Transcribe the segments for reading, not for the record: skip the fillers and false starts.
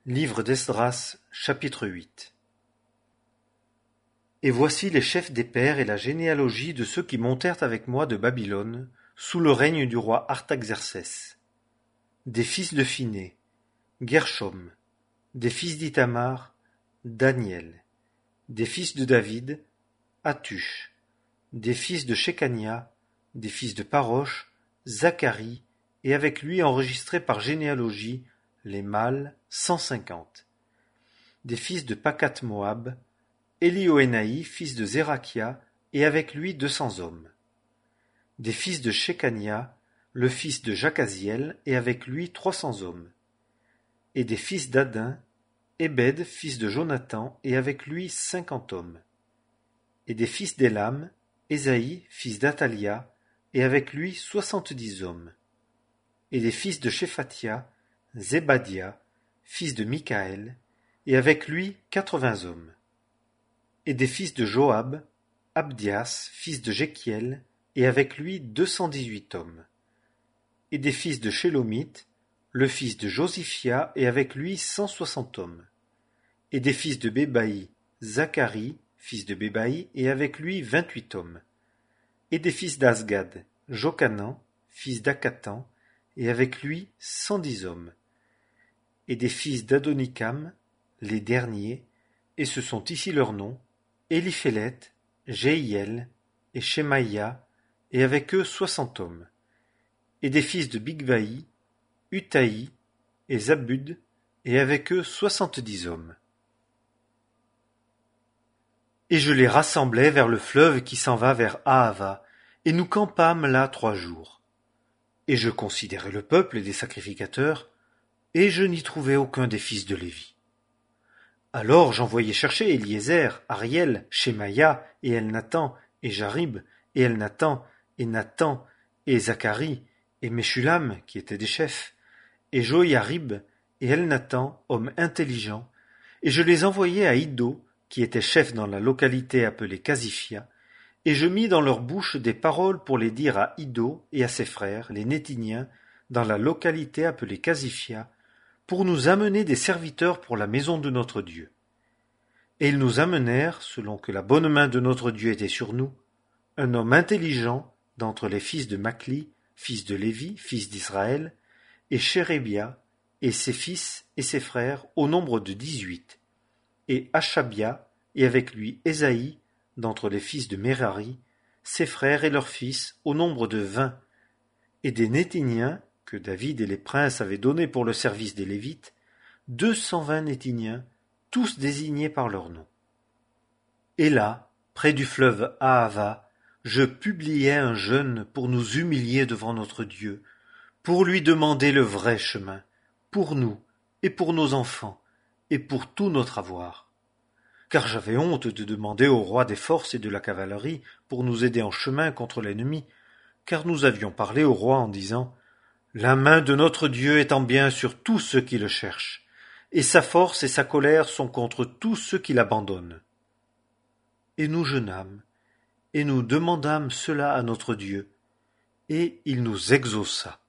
Livre d'Esdras, chapitre 8. Et voici les chefs des pères et la généalogie de ceux qui montèrent avec moi de Babylone, sous le règne du roi Artaxercès. Des fils de Phiné, Gershom, des fils d'Ithamar, Daniel, des fils de David, Hattush, des fils de Shekania, des fils de Parosh, Zacharie, et avec lui enregistrés par généalogie, les mâles 150. Des fils de Pakat-Moab, Élioénaï, fils de Zérakia, et avec lui 200 hommes. Des fils de Shekania, le fils de Jacaziel, et avec lui 300 hommes. Et des fils d'Adin, Ébed, fils de Jonathan, et avec lui 50 hommes. Et des fils d'Élam, Ésaïe, fils d'Athalia, et avec lui 70 hommes. Et des fils de Shephatia, Zébadia, fils de Michaël, et avec lui 80 hommes. Et des fils de Joab, Abdias, fils de Jéchiel, et avec lui 218 hommes. Et des fils de Shélomith, le fils de Josiphia, et avec lui 160 hommes. Et des fils de Bébaï, Zacharie, fils de Bébaï, et avec lui 28 hommes. Et des fils d'Asgad, Jochanan, fils d'Akatan, et avec lui 110 hommes. Et des fils d'Adonikam, les derniers, et ce sont ici leurs noms, Éliphélet, Jéhiel et Shemaïa, et avec eux 60 hommes. Et des fils de Bigvaï, Utaï et Zabud, et avec eux 70 hommes. Et je les rassemblai vers le fleuve qui s'en va vers Ahava, et nous campâmes là 3 jours. Et je considérai le peuple et les sacrificateurs, et je n'y trouvai aucun des fils de Lévi. Alors j'envoyai chercher Éliézer, Ariel, Shemaïa, et Elnathan, et Jarib, et Elnathan, et Nathan, et Zacharie, et Meshulam, qui étaient des chefs, et Joïarib, et Elnathan, homme intelligent, et je les envoyai à Iddo, qui était chef dans la localité appelée Casifia, et je mis dans leur bouche des paroles pour les dire à Iddo et à ses frères, les Nétiniens, dans la localité appelée Casifia, pour nous amener des serviteurs pour la maison de notre Dieu. Et ils nous amenèrent, selon que la bonne main de notre Dieu était sur nous, un homme intelligent d'entre les fils de Machli, fils de Lévi, fils d'Israël, et Chérébia, et ses fils et ses frères, au nombre de 18, et Achabia, et avec lui Ésaïe, d'entre les fils de Mérari, ses frères et leurs fils, au nombre de 20, et des Nétiniens, que David et les princes avaient donnés pour le service des Lévites, 220 Nétiniens, tous désignés par leur nom. Et là, près du fleuve Ahava, je publiai un jeûne pour nous humilier devant notre Dieu, pour lui demander le vrai chemin, pour nous et pour nos enfants, et pour tout notre avoir. Car j'avais honte de demander au roi des forces et de la cavalerie pour nous aider en chemin contre l'ennemi, car nous avions parlé au roi en disant « La main de notre Dieu est en bien sur tous ceux qui le cherchent, et sa force et sa colère sont contre tous ceux qui l'abandonnent. » Et nous jeûnâmes, et nous demandâmes cela à notre Dieu, et il nous exauça.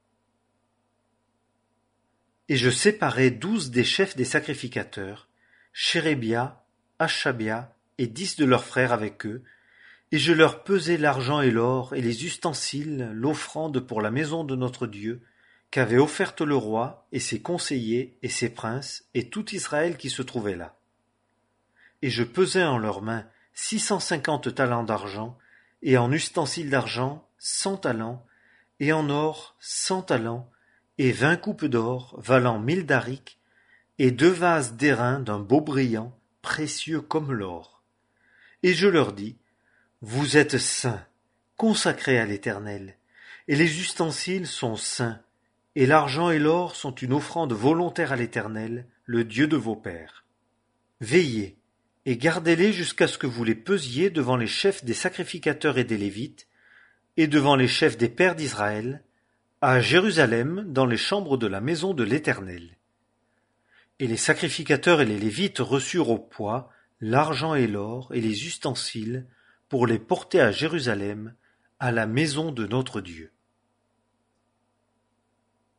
Et je séparai 12 des chefs des sacrificateurs, Chérébia, Achabia et 10 de leurs frères avec eux, et je leur pesai l'argent et l'or et les ustensiles, l'offrande pour la maison de notre Dieu, qu'avait offerte le roi et ses conseillers et ses princes et tout Israël qui se trouvait là. Et je pesai en leurs mains 650 talents d'argent, et en ustensiles d'argent 100 talents, et en or 100 talents, et 20 coupes d'or valant 1000 darics, et 2 vases d'airain d'un beau brillant, précieux comme l'or. Et je leur dis, vous êtes saints, consacrés à l'Éternel, et les ustensiles sont saints, et l'argent et l'or sont une offrande volontaire à l'Éternel, le Dieu de vos pères. Veillez, et gardez-les jusqu'à ce que vous les pesiez devant les chefs des sacrificateurs et des Lévites, et devant les chefs des pères d'Israël, à Jérusalem, dans les chambres de la maison de l'Éternel. Et les sacrificateurs et les Lévites reçurent au poids l'argent et l'or et les ustensiles pour les porter à Jérusalem, à la maison de notre Dieu.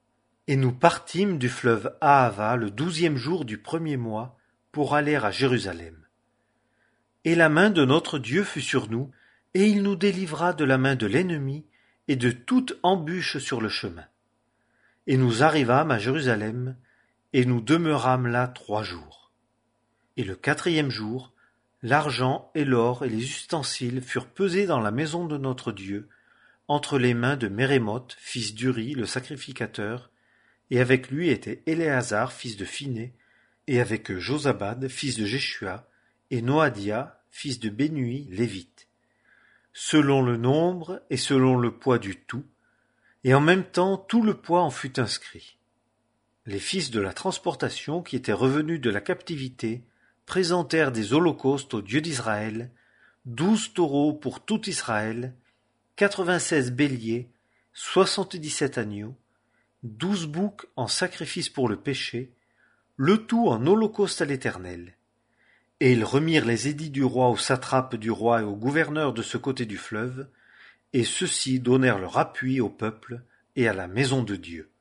Et nous partîmes du fleuve Ahava le 12e jour du 1er mois pour aller à Jérusalem. Et la main de notre Dieu fut sur nous, et il nous délivra de la main de l'ennemi et de toute embûche sur le chemin. Et nous arrivâmes à Jérusalem, et nous demeurâmes là 3 jours. Et le 4e jour, l'argent et l'or et les ustensiles furent pesés dans la maison de notre Dieu, entre les mains de Mérémoth, fils d'Uri, le sacrificateur, et avec lui était Éléazar, fils de Phiné, et avec eux Josabad, fils de Jéshua, et Noadia, fils de Bénui, lévite, selon le nombre et selon le poids du tout, et en même temps tout le poids en fut inscrit. Les fils de la transportation qui étaient revenus de la captivité présentèrent des holocaustes au Dieu d'Israël, 12 taureaux pour tout Israël, 96 béliers, 77 agneaux, 12 boucs en sacrifice pour le péché, le tout en holocauste à l'Éternel. Et ils remirent les édits du roi aux satrapes du roi et aux gouverneurs de ce côté du fleuve, et ceux-ci donnèrent leur appui au peuple et à la maison de Dieu.